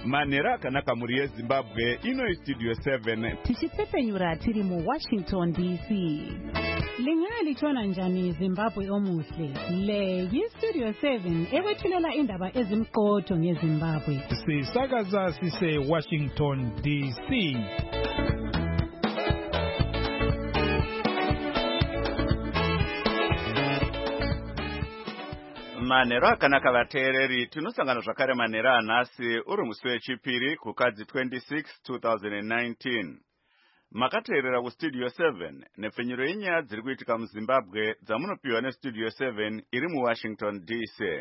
manhero akanaka muri yezimbabwe ino istudio 7 tichitsepenyura tiri muWashington DC. Lingalitshona njani Zimbabwe omuhle? Le yistudio 7 ekwethulela indaba ezimqotho ngeZimbabwe. Sisakaza sise Washington DC. manhero akanaka vateereri, tinosangana zvakare manhero anhasi uri musi wechipiri kukadzi 26 2019. Makateerera kustudio 7 nepfenyuro yenyaya dziri kuitika muZimbabwe dzamunopiwa nestudio 7 iri muWashington DC.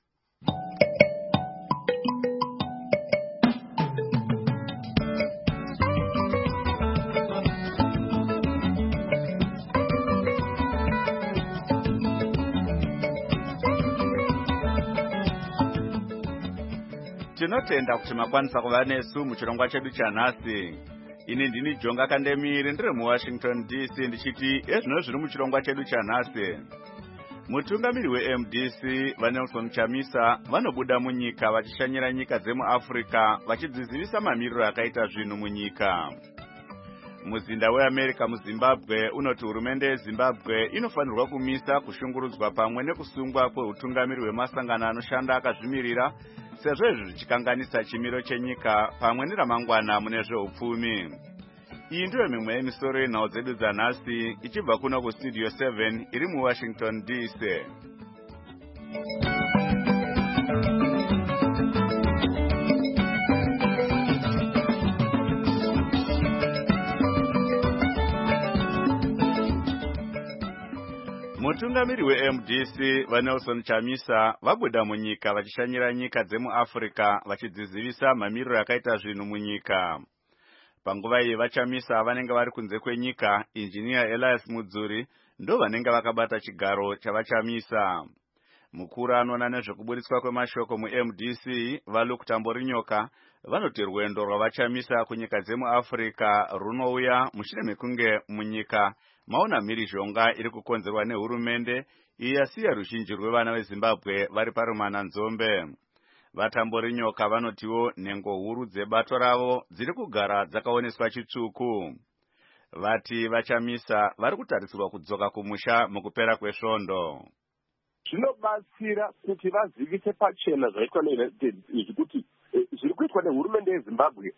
Tinotenda kuti makwanisa kuva nesu muchirongwa chedu chanhasi. Ini ndini Jonga Kandemiri ndiri muWashington DC ndichiti ezvino zviri muchirongwa chedu chanhasi. Mutungamiri weMDC vaNelson Chamisa vanobuda munyika vachishanyira nyika dzemuAfrica vachidzivisa mamiriro akaita zvinhu munyika. Muzinda weAmerica muZimbabwe unoti hurumende yeZimbabwe inofanirwa kumisa kushungurudzwa pamwe nekusungwa kweutungamiri hwemasangano anoshanda akazvimirira sezvo izvi zvichikanganisa chimiro chenyika pamwe neramangwana mune zveupfumi. Iyi ndiyo mimwe yemisoro yenhau dzedu dzanhasi ichibva kuno kustudio 7 iri muWashington DC. Mutungamiri weMDC vaNelson Chamisa vabuda munyika vachishanyira nyika dzemuAfrica vachidzivisa mamiriro akaita zvinhu munyika. Panguva iyi vaChamisa vanenge vari kunze kwenyika, injiniya Elias Mudzuri ndo vanenge vakabata chigaro chavaChamisa. Mukuru anoona nezvekubudiswa kwemashoko muMDC vaLuke Tamborinyoka vanoti rwendo rwavaChamisa kunyika dzemuAfrica runouya mushure mekunge munyika maona mhirizhonga iri kukonzerwa nehurumende iyi yasiya ruzhinji rwevana veZimbabwe vari parumana nzombe. VaTamborinyoka vanotiwo nhengo huru dzebato ravo dziri kugara dzakaoneswa chitsvuku. Vati vaChamisa vari kutarisirwa kudzoka kumusha mukupera kwesvondo. Zvinobatsira kuti vazivise pachena zvaitwa neHeritage kuti zviri kuitwa nehurumende yeZimbabwe.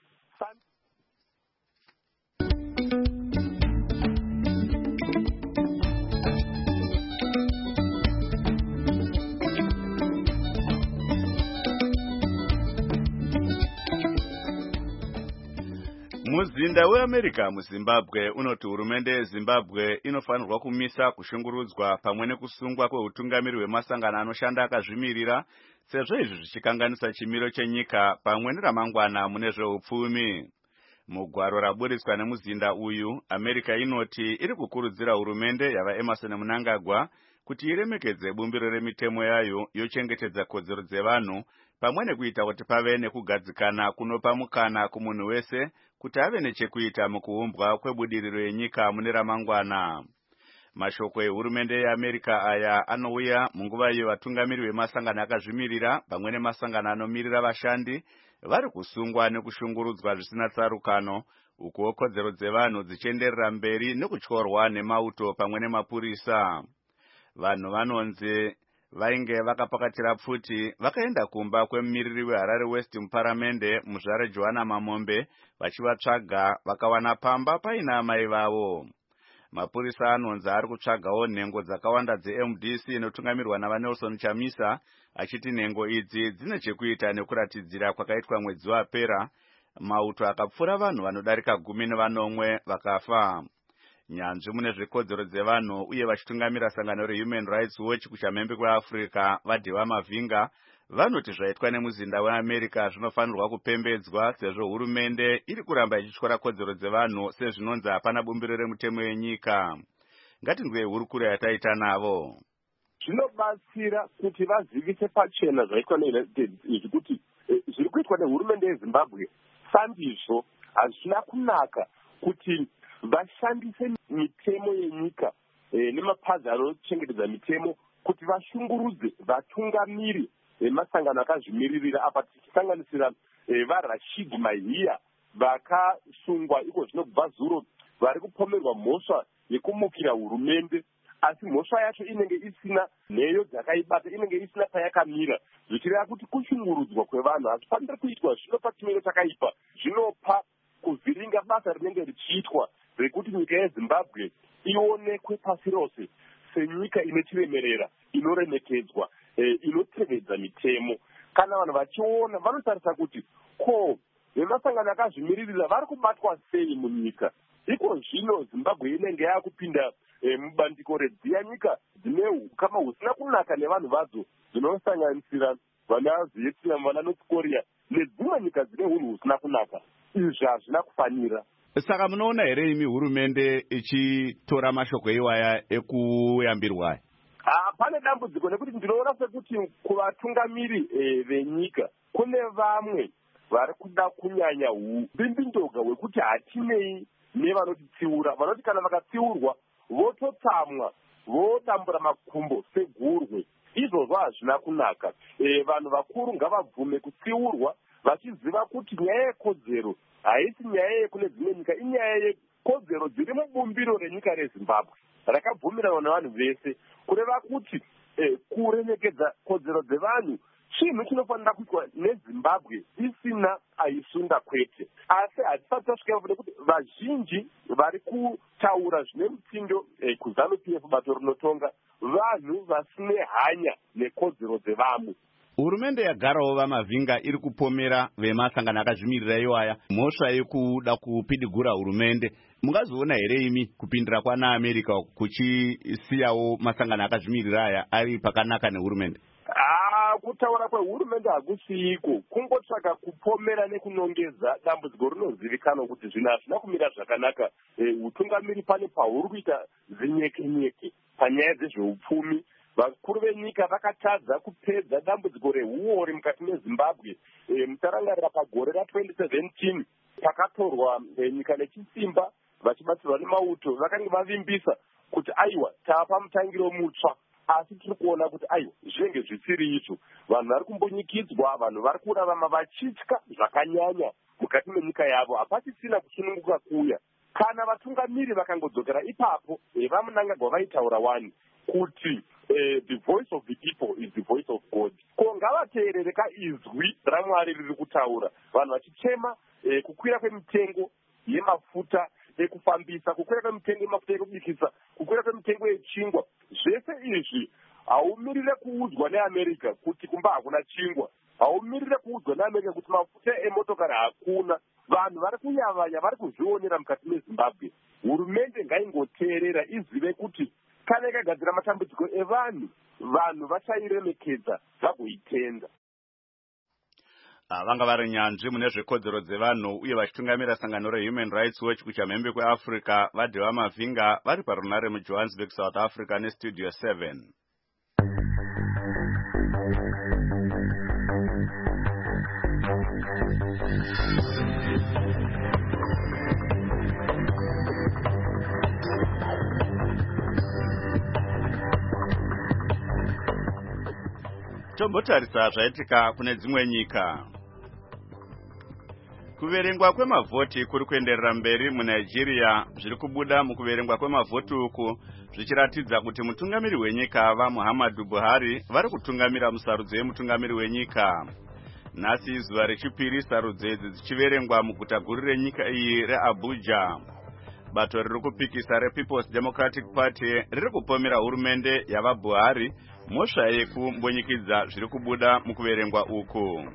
Muzinda weAmerica muZimbabwe unoti hurumende yeZimbabwe inofanirwa kumisa kushungurudzwa pamwe nekusungwa kweutungamiri hwemasangano anoshanda akazvimirira sezvo izvi zvichikanganisa chimiro chenyika pamwe neramangwana mune zveupfumi. Mugwaro rabudiswa nemuzinda uyu, America inoti iri kukurudzira hurumende yavaEmerson Mnangagwa kuti iremekedze bumbiro remitemo yayo yochengetedza kodzero dzevanhu pamwe nekuita kuti pave nekugadzikana kunopa mukana kumunhu wese kuti ave nechekuita mukuumbwa kwebudiriro yenyika mune ramangwana. Mashoko ehurumende yeAmerica aya anouya munguva iyo vatungamiri vemasangano akazvimirira pamwe nemasangano anomirira vashandi vari kusungwa nekushungurudzwa zvisina tsarukano, uko kodzero dzevanhu dzichienderera mberi nekutyorwa nemauto pamwe nemapurisa. Vanhu vanonzi vainge vakapakatira pfuti vakaenda kumba kwemumiriri weHarare West muparamende muzvare Johanna Mamombe vachivatsvaga vakawana pamba paina amai vavo. Mapurisa anonzi ari kutsvagawo nhengo dzakawanda dzeMDC inotungamirwa navaNelson Chamisa achiti nhengo idzi dzine chekuita nekuratidzira kwakaitwa mwedzi wapera mauto akapfura vanhu vanodarika 14 vakafa. Nyanzvi mune zvekodzero dzevanhu uye vachitungamira sangano reHuman Rights Watch kuchamhembe kweAfrica vaDheva Mavhinga vanoti zvaitwa nemuzinda weAmerica zvinofanirwa kupembedzwa sezvo hurumende iri kuramba ichityora kodzero dzevanhu sezvinonzi hapana bumbiro remutemo yenyika. Ngatinzwe hurukuro yataita navo. Zvinobatsira kuti vazivise pachena zvaitwa neHeritage kuti zviri kuitwa nehurumende yeZimbabwe sandizvo hazvina kunaka kuti vashandise mitemo yenyika nemapazi anochengetedza mitemo kuti vashungurudze vatungamiri masangano akazvimiririra apa tichisanganisira vaRashid Mahiya vakasungwa iko zvino kubva zuro vari kupomerwa mhosva yekumukira hurumende, asi mhosva yacho inenge isina nheyo dzakaibata, inenge isina payakamira, zvichireva kuti kushungurudzwa kwevanhu hazvifaniri kuitwa zvino pachimiro chakaipa, zvinopa kuvhiringa basa rinenge richiitwa rekuti nyika yeZimbabwe ionekwe pasi rose senyika ine chiremerera, inoremekedzwa, inotevedza mitemo. Kana vanhu vachiona vanotarisa kuti ko vemasangano akazvimiririra vari kubatwa sei munyika. Iko zvino Zimbabwe inenge yakupinda mubandiko redziya nyika dzine ukama husina kunaka nevanhu vadzo, dzinosanganisira vana Vietnam, vana North Korea nedzimwe nyika dzine unhu husina kunaka. Izvi hazvina kufanira. Saka munoona here imi hurumende ichitora mashoko iwaya ekuyambirwa? Pane dambudziko nekuti ndinoona sekuti kuvatungamiri venyika kune vamwe vari kuda kunyanya ubimbindoga hwekuti hatinei nevanotitsiura, vanoti kana vakatsiurwa vototsamwa, vodambura makumbo segurwe. Izvozvo hazvina kunaka. Vanhu vakuru ngavabvume kutsiurwa vachiziva kuti nyaya yekodzero haisi nyaya yekune dzimwe nyika, inyaya yekodzero dziri mubumbiro renyika reZimbabwe rakabvumirana navanhu vese, kureva kuti kuremekedza kodzero dzevanhu chinhu chinofanira kuitwa neZimbabwe isina aisunda kwete. Asi hatisati tasvika nekuti vazhinji vari kutaura zvine mutindo kuZANU-PF, bato rinotonga, vanhu vasine hanya nekodzero dzevamwe. Hurumende yagarawo vamavhinga iri kupomera vemasangano akazvimirira iwaya mhosva yekuda kupidigura hurumende. Mungazoona here imi kupindira kwana America kuchisiyawo masangano akazvimirira aya ari pakanaka nehurumende? Kutaura kwehurumende hakusiyiko, kungotsvaka kupomera nekunongedza dambudziko rinozivikanwa kuti zvinhu hazvina kumira zvakanaka. Utungamiri pane pahuri kuita zinyekenyeke panyaya dzezveupfumi. Vakuru venyika vakatadza kupedza dambudziko rehuori mukati meZimbabwe. Mutarangarira pagore ra2017 pakatorwa nyika nechisimba vachibatsirwa nemauto, vakange vavimbisa kuti aiwa tapa mutangiro mutsva, asi tiri kuona kuti aiwa zvinenge zvisiri izvo. Vanhu vari kumbonyikidzwa, vanhu vari kurarama vachitya zvakanyanya mukati menyika yavo, hapachisina kusununguka kuya. Kana vatungamiri vakangodzokera ipapo vamunangagwa vaitaura wani kuti the voice of the people is the voice of God. Ko ngavateerere kaizwi raMwari riri kutaura, vanhu vachichema kukwira kwemitengo yemafuta ekufambisa, kukwira kwemitengo yemafuta ekubikisa, kukwira kwemitengo yechingwa. Zvese izvi haumirire kuudzwa neAmerica kuti kumba hakuna chingwa, haumirire kuudzwa neAmerica kuti mafuta emotokari hakuna. Vanhu vari kuyavanya, vari kuzvionera mukati meZimbabwe. Hurumende ngaingoteerera izive kuti kana ikagadzira matambudziko evanhu, vanhu vachairemekedza vagoitenda. Vanga vari nyanzvi mune zvekodzero dzevanhu uye vachitungamira sangano reHuman Rights Watch kuchamhembe kweAfrica, Vadheva Mavhinga, vari parunare muJohannesburg, South Africa neStudio 7. Tombotarisa zvaitika kune dzimwe nyika. Kuverengwa kwemavhoti kuri kuenderera mberi muNigeria. Zviri kubuda mukuverengwa kwemavhoti uku zvichiratidza kuti mutungamiri wenyika vaMuhammadu Buhari vari kutungamira musarudzo yemutungamiri wenyika. Nhasi zuva rechipiri sarudzo idzi dzichiverengwa muguta guru renyika iyi reAbuja. Bato riri kupikisa rePeople's Democratic Party riri kupomera hurumende yavaBuhari mhosva yekumbonyikidza zviri kubuda mukuverengwa uku.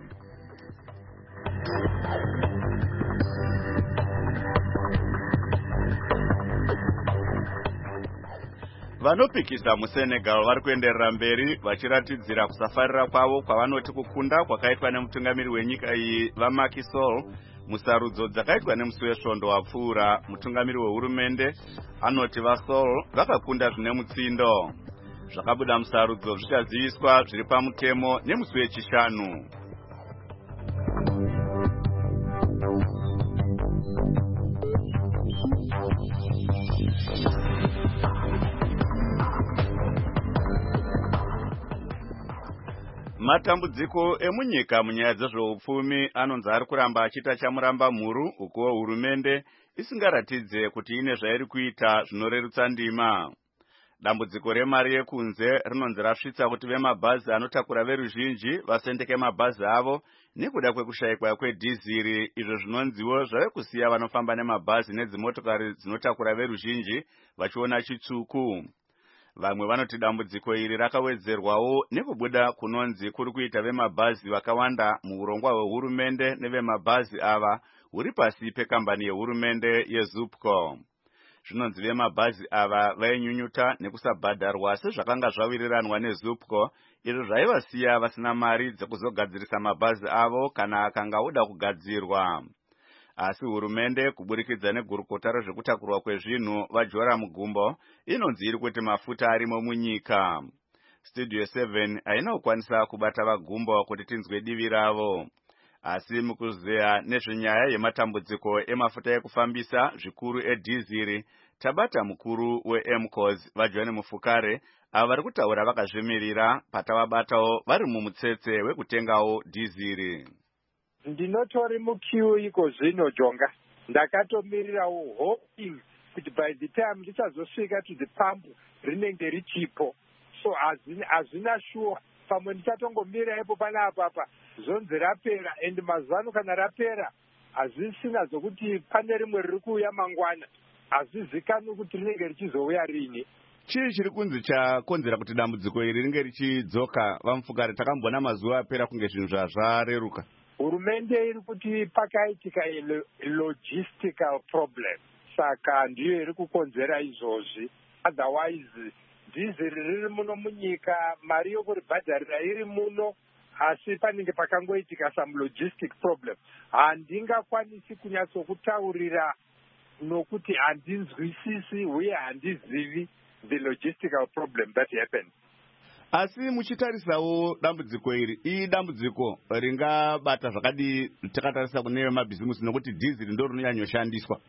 Vanopikisa muSenegal vari kuenderera mberi vachiratidzira kusafarira kwavo kwavanoti kukunda kwakaitwa nemutungamiri wenyika iyi vaMacky Sall musarudzo dzakaitwa nemusi wesvondo wapfuura. Mutungamiri wehurumende anoti vaSall vakakunda zvine mutsindo. Zvakabuda musarudzo zvichaziviswa zviri pamutemo nemusi wechishanu. Matambudziko emunyika munyaya dzezveupfumi anonzi ari kuramba achiita chamuramba mhuru, uko hurumende isingaratidze kuti ine zvairi kuita zvinorerutsa ndima. Dambudziko remari yekunze rinonzi rasvitsa kuti vemabhazi anotakura veruzhinji vasendeke mabhazi avo nekuda kwekushayikwa kwedhiziri, izvo zvinonziwo zvave kusiya vanofamba nemabhazi nedzimotokari dzinotakura veruzhinji vachiona chitsvuku. Vamwe vanoti dambudziko iri rakawedzerwawo nekubuda kunonzi kuri kuita vemabhazi vakawanda muurongwa hwehurumende nevemabhazi ava huri pasi pekambani yehurumende yeZupco. Zvinonzi vemabhazi ava vainyunyuta nekusabhadharwa sezvakanga zvawiriranwa neZupco, izvo zvaivasiya vasina mari dzekuzogadzirisa mabhazi avo kana akanga oda kugadzirwa. Asi hurumende kuburikidza negurukota rezvekutakurwa kwezvinhu vaJoram Gumbo inonzi iri kuti mafuta arimo munyika. Studio 7 haina kukwanisa kubata vaGumbo kuti tinzwe divi ravo. Asi mukuzeya nezvenyaya yematambudziko emafuta ekufambisa zvikuru edhiziri, tabata mukuru weMCOS vaJohn Mufukare ava vari kutaura vakazvimirira patavabatawo vari mumutsetse wekutengawo dhiziri. Ndinotori mukiu iko zvino Jonga, ndakatomirirawo hoping kuti by the time ndichazosvika to the pump rinenge richipo, so hazvina sure. Pamwe ndichatongomira ipo panapa zonzi rapera, and mazano kana rapera hazvisina zokuti pane rimwe riri kuuya mangwana, hazvizikanwi kuti rinenge richizouya rini. Chii chiri kunzi chakonzera kuti dambudziko iri ringe richidzoka? Vamufukare, takambona mazuva apera kunge zvinhu zvareruka. Hurumende iri kuti pakaitika logistical problem, saka ndiyo iri kukonzera izvozvi. Otherwise dhiziri riri muno munyika, mari yokuribhadharira iri muno, asi panenge pakangoitika some logistic problem. Handingakwanisi kunyatsokutaurira nokuti handinzwisisi uye handizivi the logistical problem that happened. Asi muchitarisawo dambudziko iri dambudziko ringabata zvakadi takatarisa kune mabhizimusi nokuti dhiziri ndo rinonyanyoshandiswa?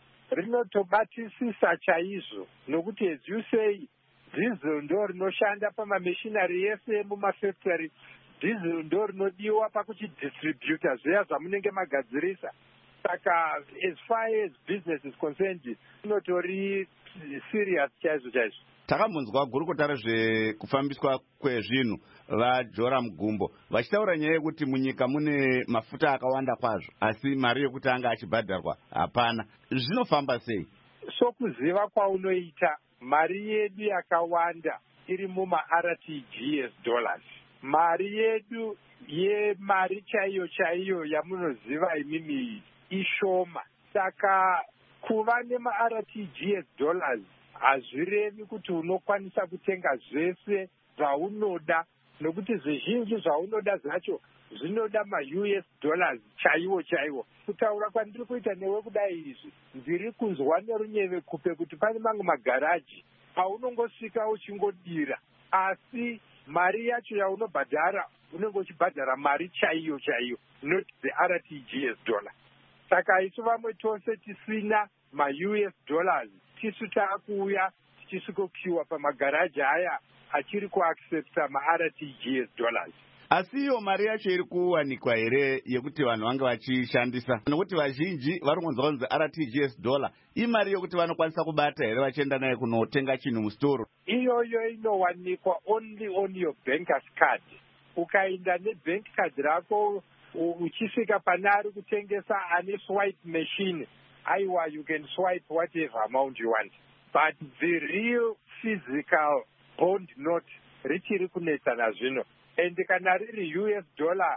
Rinotobatisisa chaizvo nokuti as you say, diesel ndo rinoshanda pamamishinari yese mumafactory, diesel ndo rinodiwa pakuchidistributa zviya zvamunenge magadzirisa. Saka as far as business is concerned, inotori serious chaizvo. Takambonzwa gurukota rezvekufambiswa kwezvinhu vaJoram Gumbo vachitaura nyaya yekuti munyika mune mafuta akawanda kwazvo, asi mari yekuti anga achibhadharwa hapana. Zvinofamba sei? Sokuziva kwaunoita, mari yedu yakawanda iri muma-RTGS dollars. Mari yedu yemari chaiyo yamunoziva imimi ishoma. Saka kuva nema-RTGS dollars hazvirevi kuti unokwanisa kutenga zvese zvaunoda, nokuti zvizhinji zvaunoda zvacho zvinoda ma-US dollars chaiwo. Kutaura kwandiri kuita newe kudai izvi, ndiri kunzwa nerunyeve kupe kuti pane mamwe magaraji paunongosvika uchingodira, asi mari yacho yaunobhadhara unenge uchibhadhara mari chaiyo, not the RTGS dollar. Saka isu vamwe tose tisina ma-US dollars, tisu taakuuya tichisvikokiwa pamagaraji aya achiri kuaccepta ma-RTGS dollars. Asi iyo mari yacho iri kuwanikwa here yekuti vanhu vange vachishandisa? Nokuti vazhinji vari kunzwa kunzi RTGS dollar imari yokuti vanokwanisa kubata here vachienda naye kunotenga chinhu musitoro? Iyoyo inowanikwa only on your banker's card. Ukaenda nebank card rako uchisvika pane ari kutengesa ane swipe machine, aiwa, you can swipe whatever amount you want. But the real physical bond note richiri kunetsa nazvino. And kana riri US dollar,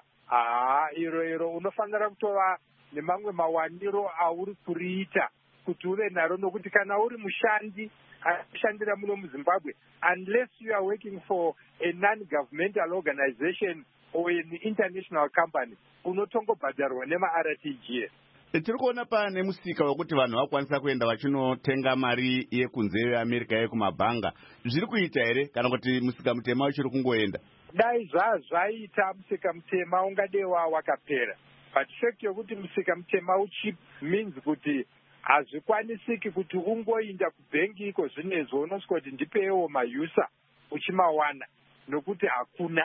iro unofanira kutova nemamwe mawaniro auri kuriita kuti uve naro, nokuti kana uri mushandi anoshandira muno muZimbabwe, unless you are working for a non-governmental organization or an international company, unotongobhadharwa nema-RTGS. Tiri kuona pane musika wekuti vanhu vakwanisa kuenda vachinotenga mari yekunze yeAmerica yekumabhanga. Zviri kuita here kana kuti musika mutema uchiri kungoenda? Dai zvaita musika mutema ungadewa wakapera. But fact yokuti musika mutema uchipi means kuti hazvikwanisiki kuti ungoinda kubhengi iko zvinezvo unosvika kuti ndipewo mayusa uchimawana, nokuti hakuna.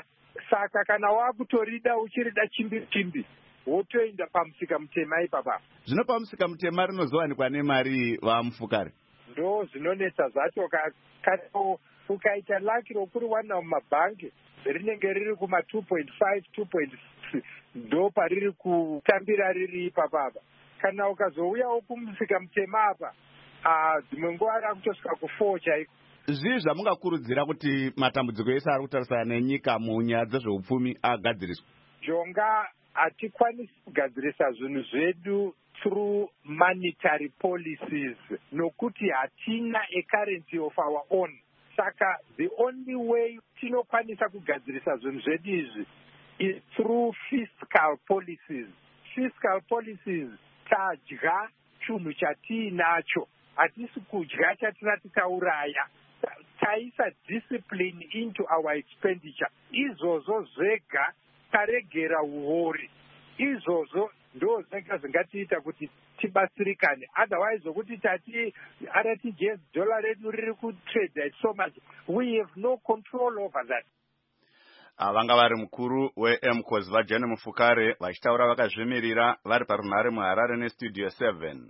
Saka kana wakutorida uchirida chimbi wotoenda pamusika mutema ipapa. Zvino pamusika mutema rinozowanikwa nemari vaMufukare? Ndo zvinonetsa zvacho. Kana ukaita laki rokuri wana mumabhangi rinenge riri kuma 2.5 2.6 ndo pariri kutambira riri ipapa. Kana ukazouyawo kumusika mutema apa dzimwe nguva rakutosvika ku4 chaiko. Zvii zvamungakurudzira kuti matambudziko ese ari kutarisana nenyika munyaya dzezveupfumi agadziriswa? Jonga hatikwanisi kugadzirisa zvinhu zvedu through monetary policies nokuti hatina a currency of our own. Saka the only way tinokwanisa kugadzirisa zvinhu zvedu izvi is through fiscal policies. Fiscal policies tadya chinhu chatiinacho, hatisi kudya chatinati tauraya. Taisa discipline into our expenditure. Izvozvo zvega taregera uori. Izvozvo ndo zvega zvingatiita kuti tibatsirikane. Otherwise zokuti tati RTGS dollar redu riri kutrade so much, we have no control over that. Vanga vari mukuru weMCOS vaJane Mufukare vachitaura vakazvimirira vari parunhare muHarare neStudio 7.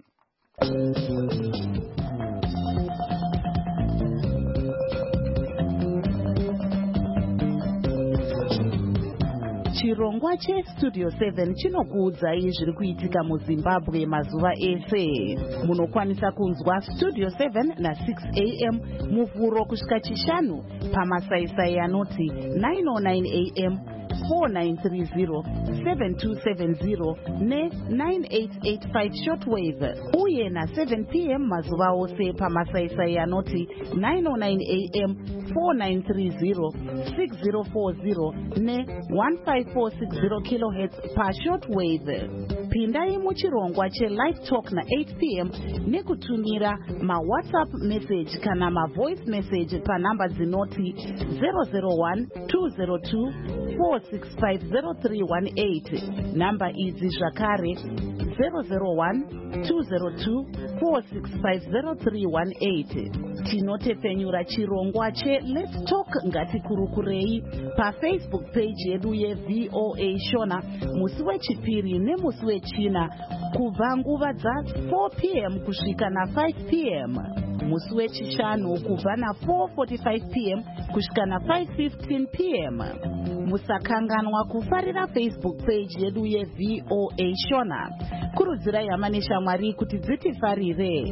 Chirongwa cheStudio 7 chinokuudzai zviri kuitika muZimbabwe mazuva ese. Munokwanisa kunzwa Studio 7 na6 AM muvhuro kusvika chishanu pamasaisai anoti 909 AM 4930 7270 ne9885 shortwave uye na7 PM mazuva ose pamasaisai anoti 909 AM 4930 6040 ne1546 kHz pashortwave. Pindai muchirongwa chelive talk na8 PM nekutumira mawhatsapp message kana mavoice message panhamba dzinoti 001 202 4650318. Namba idzi zvakare 001 202 4650318. Tinotepfenyura chirongwa cheLet's Talk ngatikurukurei paFacebook page yedu yeVOA Shona musi wechipiri nemusi wechina kubva nguva dza4 PM kusvika na5 PM. Musi wechishanu kubva na4:45 PM kusvika na5:15 PM. Musakanganwa kufarira Facebook page yedu yeVOA Shona. Kurudzirai hama neshamwari kuti dzitifarire.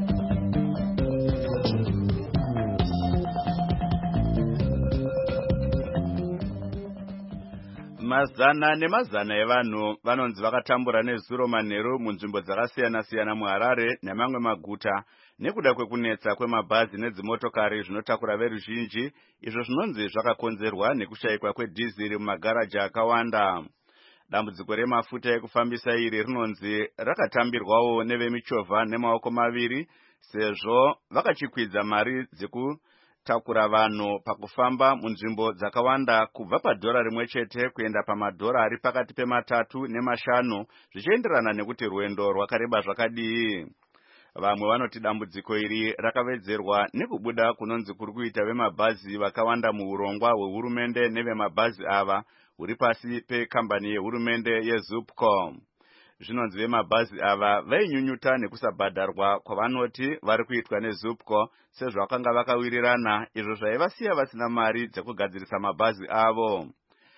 Mazana nemazana evanhu vanonzi vakatambura nezuro manheru munzvimbo dzakasiyana-siyana muHarare nemamwe maguta nekuda kwekunetsa kwemabhazi nedzimotokari zvinotakura veruzhinji, izvo zvinonzi zvakakonzerwa nekushayikwa kwedhiziri mumagaraji akawanda. Dambudziko remafuta ekufambisa iri rinonzi rakatambirwawo nevemichovha nemaoko maviri sezvo vakachikwidza mari dzekutakura vanhu pakufamba munzvimbo dzakawanda kubva padhora rimwe chete kuenda pamadhora ari pakati pe3 ne5 zvichienderana nekuti rwendo rwakareba zvakadii. Vamwe vanoti dambudziko iri rakavedzerwa nekubuda kunonzi kuri kuita vemabhazi vakawanda muurongwa hwehurumende nevemabhazi ava huri pasi pekambani yehurumende yeZUPCO. Zvinonzi vemabhazi ava vainyunyuta nekusabhadharwa kwavanoti vari kuitwa neZUPCO sezvo vakanga vakawirirana, izvo zvaivasiya vasina mari dzekugadzirisa mabhazi avo.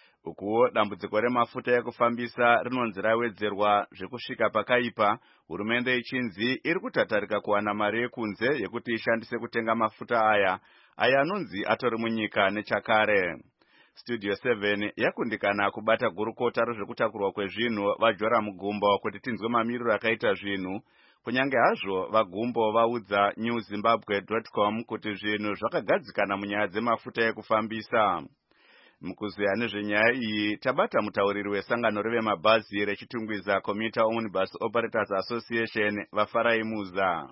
Ukuwo dambudziko remafuta ekufambisa rinonzi rawedzerwa zvekusvika pakaipa, hurumende ichinzi iri kutatarika kuwana mari yekunze yekuti ishandise kutenga mafuta aya anonzi atori munyika nechakare. Studio 7 yakundikana kubata gurukota rezvekutakurwa kwezvinhu vaJora Mugumbo kuti tinzwe mamiriro akaita zvinhu, kunyange hazvo vaGumbo vaudza newzimbabwe.com kuti zvinhu zvakagadzikana munyaya dzemafuta ekufambisa. Mukuziya nezvenyaya iyi tabata mutauriri wesangano revemabhazi rechitungwiza Commuter Owned Bus Operators Association Vafarai Muza.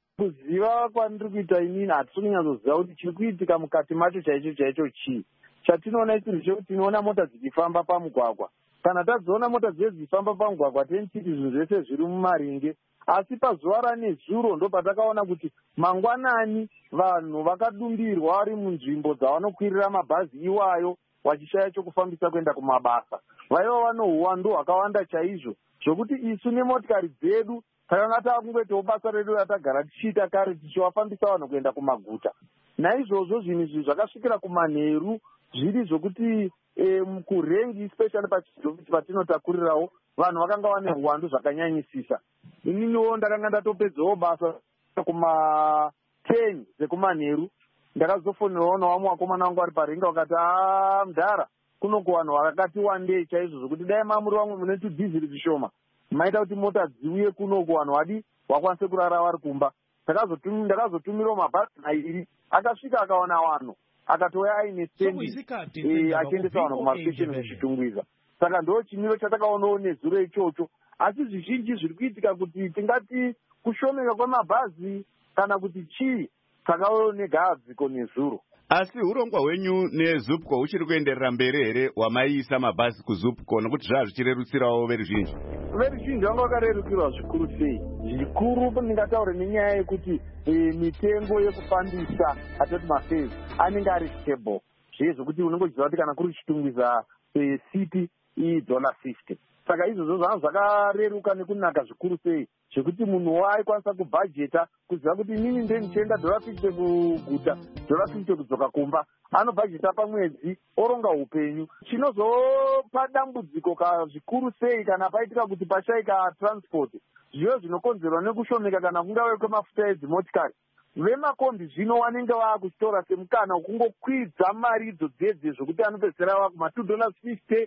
Kuziva kwandiri kuita inini hatisi kunyatsoziva kuti chiri kuitika mukati macho chaicho chii. Chatinoona chiri chekuti tinoona mota dzichifamba pamugwagwa. Kana tadziona mota dzichifamba pamugwagwa tenchiti zvinhu zvese zviri mumaringe. Asi pazuva ranezuro ndo patakaona kuti mangwanani vanhu vakadumbirwa vari munzvimbo dzavanokwirira mabhazi iwayo wachishaya chokufambisa kuenda kumabasa. Vaiva vano uwandu hwakawanda chaizvo zvokuti isu nemotikari dzedu takanga takungoitawo basa redu ratagara tichiita kare tichivafambisa vanhu kuenda kumaguta. Naizvozvo zvinhu izvi zvakasvikira kumanheru zviri zvokuti kurengi especially pachidhofisi patinotakurirawo vanhu vakanga vane uwandu zvakanyanyisisa. Ininiwo ndakanga ndatopedzawo basa kuma10 dzekumanheru ndakazofonerawo nawamwe wakomana wangu ari parenga wakati mudhara kunoko vanhu vakati wandei chaizvo zvokuti dai mamuri vamwe mune tudhiziri zvishoma maita kuti mota dziuye kunoko vanhu vadi vakwanise kurara vari kumba. Ndakazotumirawo mabhazi mairi akasvika akaona vanhu akatouya aine stendi achiendesa vanhu kumastesheni zvichitungwiza. Saka ndo chimiro chatakaonawo nezuro ichocho. Asi zvizhinji zviri kuitika kuti tingati kushomeka kwemabhazi kana kuti chii takaonawo negadziko nezuro. Asi urongwa hwenyu neZUPCO uchiri kuenderera mberi here wamaiisa mabhazi kuZUPCO nokuti zvichirerutsirawo veruzhinji? Veruzhinji vanga vakarerukirwa zvikuru sei. Zvikuru ndingataure nenyaya yekuti mitengo yekufambisa atoti mafezi anenge ari stable. Zvezvokuti unongoziva kuti kana kuri chitungwiza city $50. Saka izvozvo zvanga zvakareruka nekunaka zvikuru sei zvekuti munhu waikwanisa kubhajeta kuziva kuti inini ndenichienda $50 kuguta $50 kudzoka kumba, anobhajeta pamwedzi oronga upenyu. Chinozopa dambudziko zvikuru sei kana paitika kuti pashayika transport zviyo zvinokonzerwa nekushomeka kana kungave kwemafuta edzimotikari. Vemakombi zvino vanenge vakutora semukana wekungokwidza mari idzo dzedze zvokuti anopedzera vakuma $2.50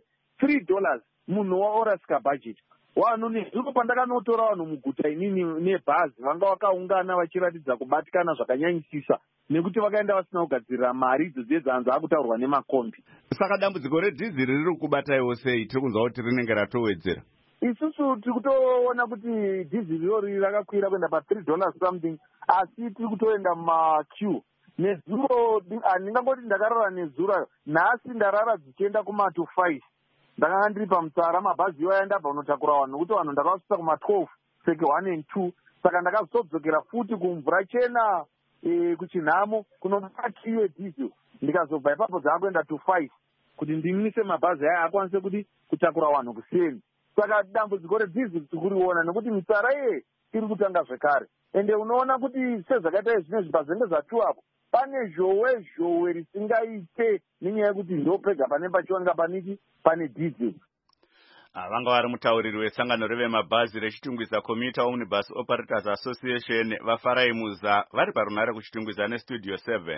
$3 munhu waorasika bhajeti. Vanhu nezuro pandakanotora vanhu muguta inini nebhazi vanga vakaungana vachiratidza kubatikana zvakanyanyisisa nekuti vakaenda vasina kugadzirira mari idzo dzedzanza akutaurwa nemakombi. Saka dambudziko redhiziri riri kubataiwo sei? Tiri kunzwa kuti rinenge ratowedzera. Isusu tiri kutoona kuti dhiziri rori rakakwira kuenda $3 something, asi tiri kutoenda mumaqueue. Nezuro handingangoti ndakarara nezuro, nhasi ndarara dzichienda kuma-5. Ndakanga ndiri pamutsara mabhazi iwaya ndabva unotakura vanhu nokuti vanhu ndakavasvisa kuma-12 seke 1 and 2. Saka ndakazodzokera futi kumvura chena kuchinhamo kunobva kiu yedhizil. Ndikazobva ipapo dzaakuenda to5 kuti ndimise mabhazi aya akwanise kuti kutakura vanhu kuseni. Saka dambudziko redhizil tikuriona nokuti mitsara iye iri kutanga zvekare. Ende unoona kuti sezvakaita zvinezvi pazenge zvatuapo pane zhowe risingaite nenyaya yekuti ndopega pane pachioneka paniki pane dhizil. Vanga vari mutauriri wesangano revemabhazi rechitungwiza Commuter Omnibus Operators Association vaFarai Muza vari parunare kuchitungwiza neStudio 7.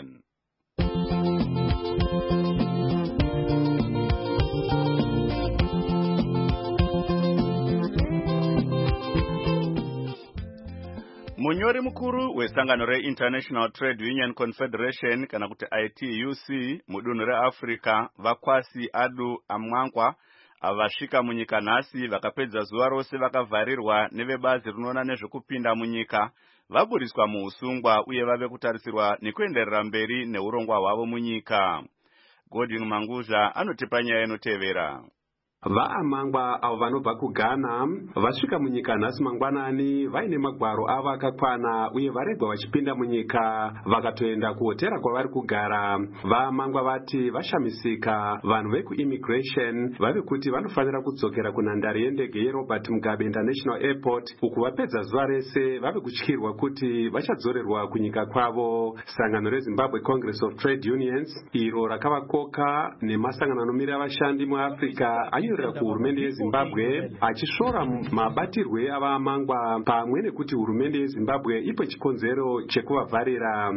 Munyori mukuru wesangano reInternational Trade Union Confederation kana kuti ITUC mudunhu reAfrica vakwasi Adu Amwankwa avasvika munyika nhasi vakapedza zuva rose vakavharirwa nevebazi rinoona nezvekupinda munyika vaburiswa muusungwa uye vave kutarisirwa nekuenderera mberi neurongwa hwavo munyika. Godwin Manguzha anotipa nyaya inotevera. Vaamangwa avo vanobva kuGhana vasvika munyika nhasi mangwanani vaine magwaro avo akakwana uye varegwa vachipinda munyika vakatoenda kuhotera kwavari kugara. Vaamangwa vati vashamisika vanhu vekuimmigration vave kuti vanofanira kudzokera kunhandare yendege yeRobert Mugabe International Airport uku vapedza zuva rese vave kutyirwa kuti vachadzorerwa kunyika kwavo. Sangano reZimbabwe Congress of Trade Unions iro rakavakoka nemasangano anomirira vashandi muAfrica anyorera kuhurumende yeZimbabwe achisvora mabatirwe avaamangwa pamwe nekuti hurumende yeZimbabwe ipo chikonzero chekuvavharira.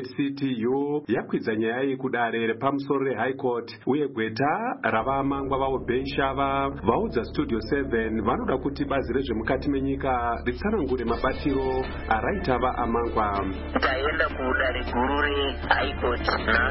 ZCTU yakwidza nyaya iyi kudare repamusoro reHigh Court uye gweta ravaamangwa vavo Benshava vaudza Studio 7 vanoda kuti bazi rezvemukati menyika ritsanangure mabatiro araita vaamangwa. Taenda kudare guru reHigh Court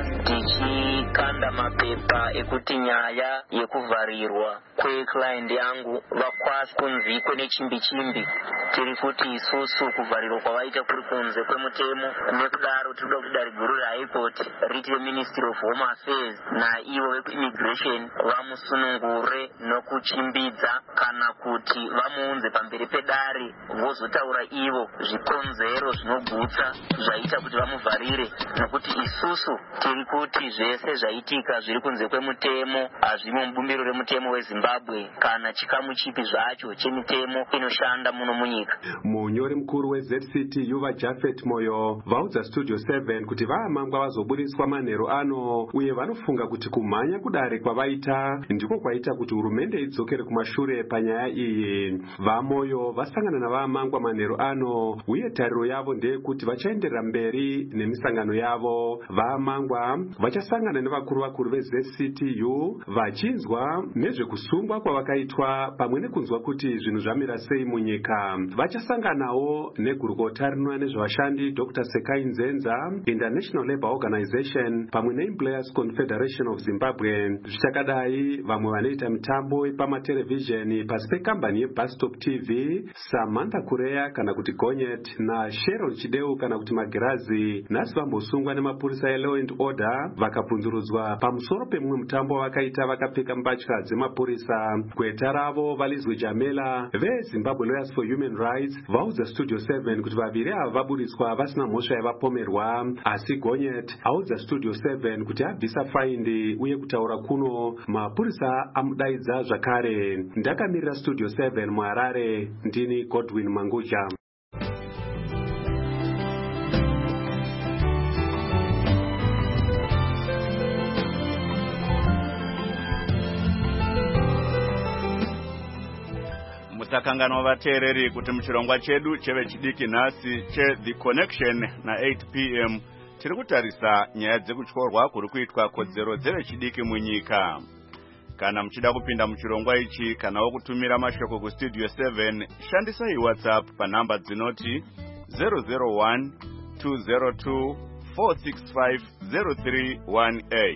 tichikanda mapepa ekuti nyaya yekuvharirwa kweclient yangu vakwasi kunzi kune chimbi tiri kuti isusu kuvharirwa kwavaita kuri kunze kwemutemo, nekudaro tiri kuda kuti dare guru reHigh Court riti Ministry of Home Affairs naivo vekuimmigration vamusunungure nokuchimbidza kana kuti vamuunze pamberi pedare vozotaura ivo zvikonzero zvinogutsa zvaita kuti vamuvharire, nokuti isusu tiri kuti zvese zvaitika kuitika zviri kunze kwemutemo hazvimo mubumbiro remutemo weZimbabwe kana chikamu chipi zvacho chemitemo inoshanda muno munyika. Munyori mukuru weZCTU vaJafet Moyo vaudza Studio 7 kuti vaamangwa vazoburiswa manheru ano uye vanofunga kuti kumhanya kudare kwavaita ndiko kwaita kuti hurumende idzokere kumashure panyaya iyi. VaMoyo vasangana navaamangwa manheru ano uye tariro yavo ndeyekuti vachaenderera mberi nemisangano yavo. VaAmangwa vachasangana nevakuru veZCTU vachinzwa nezvekusungwa kwavakaitwa pamwe nekunzwa kuti zvinhu zvamira sei munyika. Vachasanganawo negurukota rinoona nezvevashandi Dr. Sekai Nzenza, International Labour Organization pamwe neEmployers Confederation of Zimbabwe. Zvichakadai vamwe vanoita mitambo pamaterevhizheni pasi pekambani yeBustop TV Samantha Kureya kana kuti Gonyet naSheryl Chideu kana kuti Magirazi nhasi vambosungwa nemapurisa eLaw and Order vakabvunzurudzwa pamusoro pemumwe mutambo vakaita vakapfeka mbatya dzemapurisa. Gweta ravo Valizwe Jamela veZimbabwe Lawyers for Human Rights vaudza Studio 7 kuti vaviri ava vaburiswa vasina mhosva yavapomerwa, asi Gonyet audza Studio 7 kuti abvisa faindi uye kutaura kuno mapurisa amudaidza zvakare. Ndakamirira Studio 7 muHarare, ndini Godwin Manguja. Takanganwa vateereri kuti muchirongwa chedu chevechidiki nhasi The Connection na 8 p.m. tiri kutarisa nyaya dzekutyorwa kuri kuitwa kodzero dzevechidiki munyika. Kana muchida kupinda muchirongwa ichi kanawo kutumira mashoko kuStudio 7 shandisai WhatsApp panhamba dzinoti 001 202 465 0318.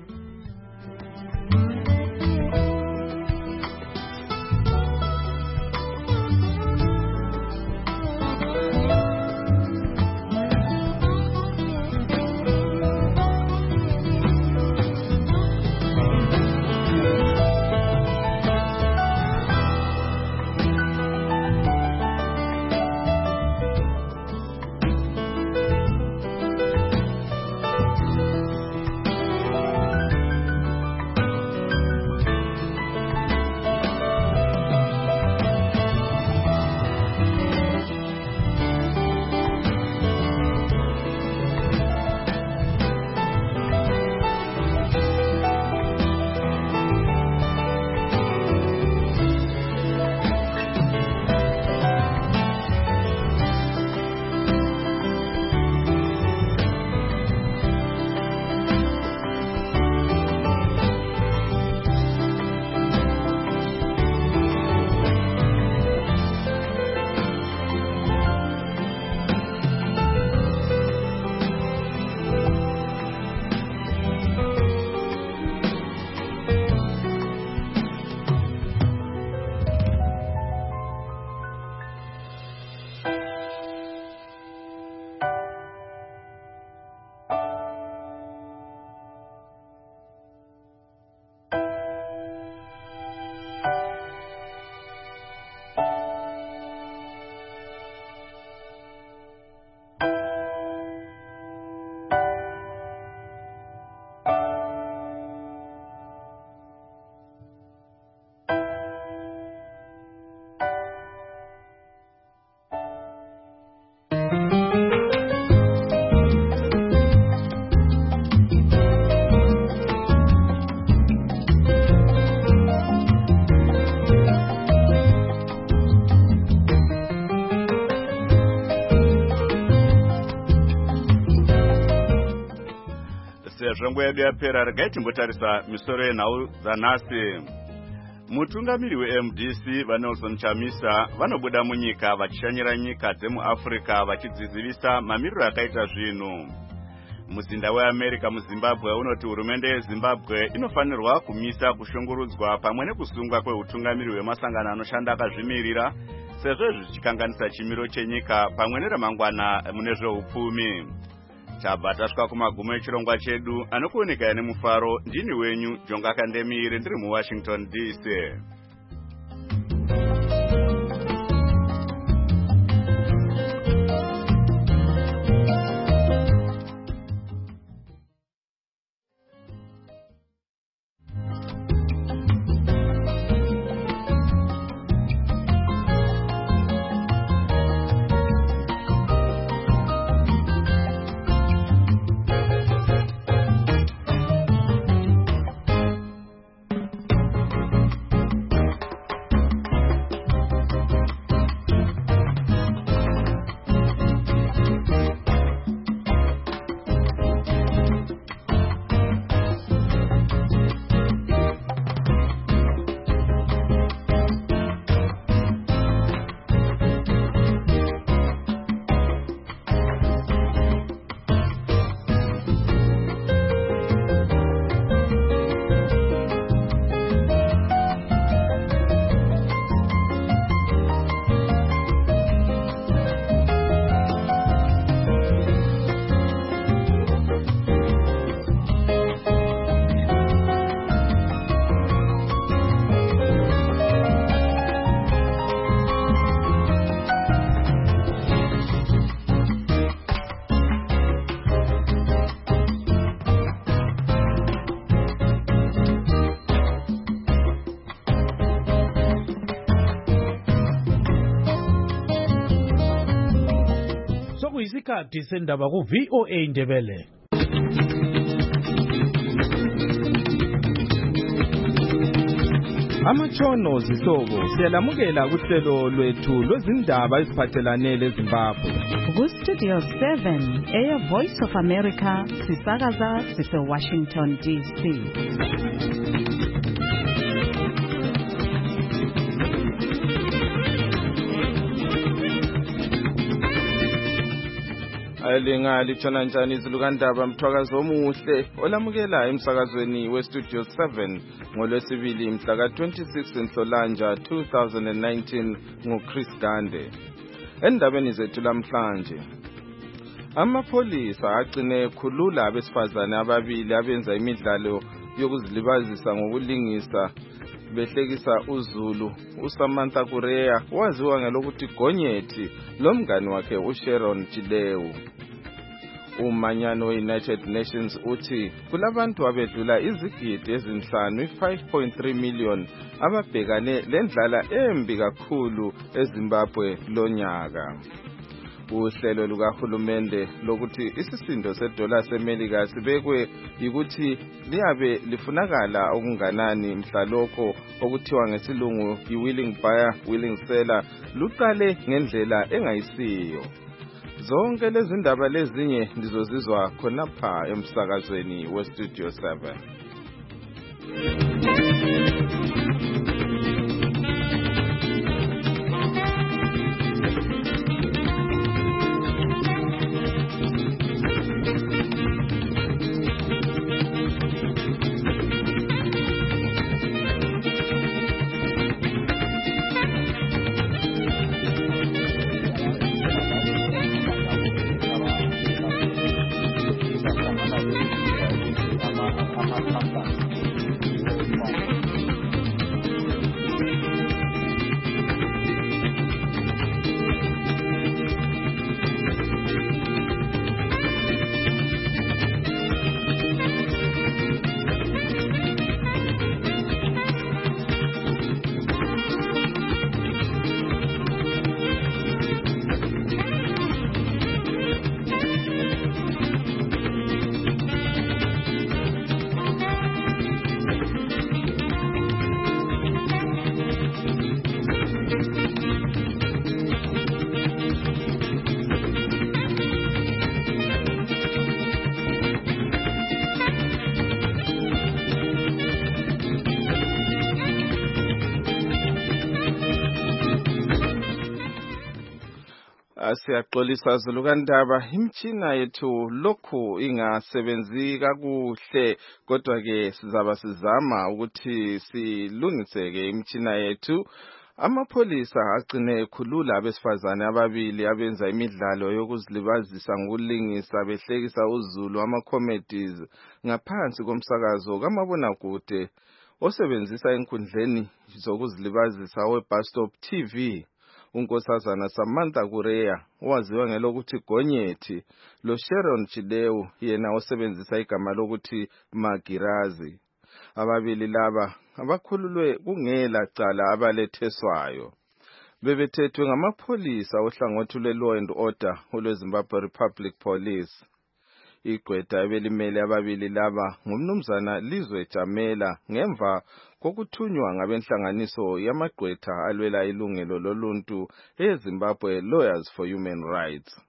Zvongo yedu yapera regai timbotarisa misoro yenhau dzanhasi. Mutungamiri weMDC vaNelson Chamisa vanobuda munyika vachishanyira nyika dzemuAfrica vachidzidzivisa mamiriro akaita zvinhu. Muzinda weAmerica muZimbabwe unoti hurumende yeZimbabwe inofanirwa kumisa kushungurudzwa pamwe nekusungwa kweutungamiri hwemasangano anoshanda akazvimirira sezvo zvichikanganisa chimiro chenyika pamwe neramangwana mune zveupfumi. Tabva tasvika kumagumo echirongwa chedu anokuoneka nemufaro. Ndini wenyu Jonga Kandemire ndiri muWashington DC. Isikhathi sendaba ku VOA Ndebele. Amatshono zihlobo siyalamukela kuhlelo lwethu lwezindaba eziphathelane leZimbabwe. Ku-Studio 7 Air Voice of America sisakaza sise-Washington DC. Alinga litshona njani izilukandaba mthwakazi omuhle olamukela emsakazweni we-Studio 7 ngolwesibili mhla ka-26 Nhlolanja 2019 nguChris Gande. Endabeni zethu lamhlanje, amapholisa agcine ekhulula abesifazane ababili abenza imidlalo yokuzilibazisa ngokulingisa behlekisa uZulu uSamantha Kureya waziwa ngelokuthi Gonyethi lomngani wakhe uSharon Chilewu. Umanyano we-United Nations uthi kulabantu abedlula izigidi ezinhlanu 5.3 million ababhekane lendlala embi kakhulu eZimbabwe lonyaka. Uhlelo lukahulumende lokuthi isisindo sedola seMelika sibekwe ukuthi liyabe lifunakala okunganani mhlalokho okuthiwa ngesilungu i-willing buyer willing seller luqale ngendlela engayisiyo. Zonke lezi ndaba lezinye ndizozizwa khonapha emsakazweni we-Studio 7. Siyaxolisa zilukandaba, imtshina yethu lokhu ingasebenzi kakuhle, kodwa ke sizaba sizama ukuthi silungiseke imtshina yethu. Amapholisa agcine ekhulula abesifazane ababili abenza imidlalo yokuzilibazisa ngokulingisa behlekisa uZulu ama-comedies ngaphansi komsakazo kamabonakude osebenzisa enkundleni zokuzilibazisa we-Bus-Stop TV. Unkosazana Samantha Kureya waziwa ngelokuthi Gonyethi lo Sharon Chilewu yena osebenzisa igama lokuthi Magirazi. Ababili laba abakhululwe kungela cala abaletheswayo. Bebethethwe ngamapholisa ohlangothi lwe-Law and Order olweZimbabwe Republic Police. Igqwetha ebelimele ababili laba ngumnumzana Lizwe Jamela ngemva kokuthunywa ngabenhlanganiso yamagqwetha alwela ilungelo loluntu eZimbabwe Lawyers for Human Rights.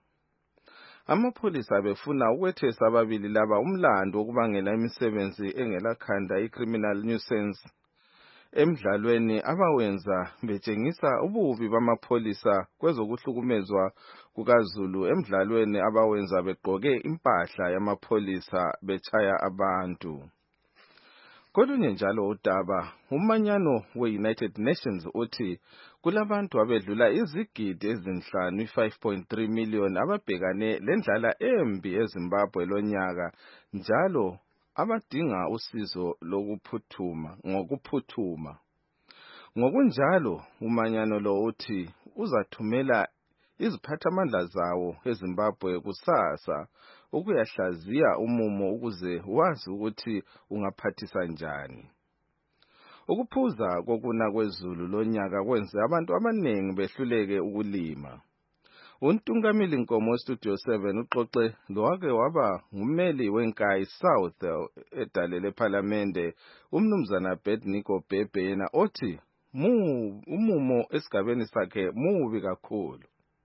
Amapholisa befuna ukwethesa ababili laba umlando wokubangela imisebenzi engelakhanda i-criminal nuisance. Emdlalweni abawenza betshengisa ububi bamapholisa kwezokuhlukumezwa kukaZulu emdlalweni abawenza begqoke impahla yamapholisa betshaya abantu. Kolunye njalo udaba, umanyano we-United Nations uthi kulabantu abedlula izigidi ezinhlanu 5.3 million ababhekane lendlala embi eZimbabwe lonyaka njalo abadinga usizo ngokuphuthuma. Ngokunjalo umanyano lo uthi uzathumela iziphathamandla zawo eZimbabwe kusasa ukuyahlaziya umumo ukuze wazi ukuthi ungaphathisa njani. Ukuphuza kokuna kweZulu lonyaka kwenze abantu abanengi behluleke ukulima. Untungameli Nkomo Studio 7 uxoxe lowake waba ngummeli wenkayi South edale lePhalamende umnumzana Abednego Bhebhe yena othi umumo esigabeni sakhe mubi kakhulu.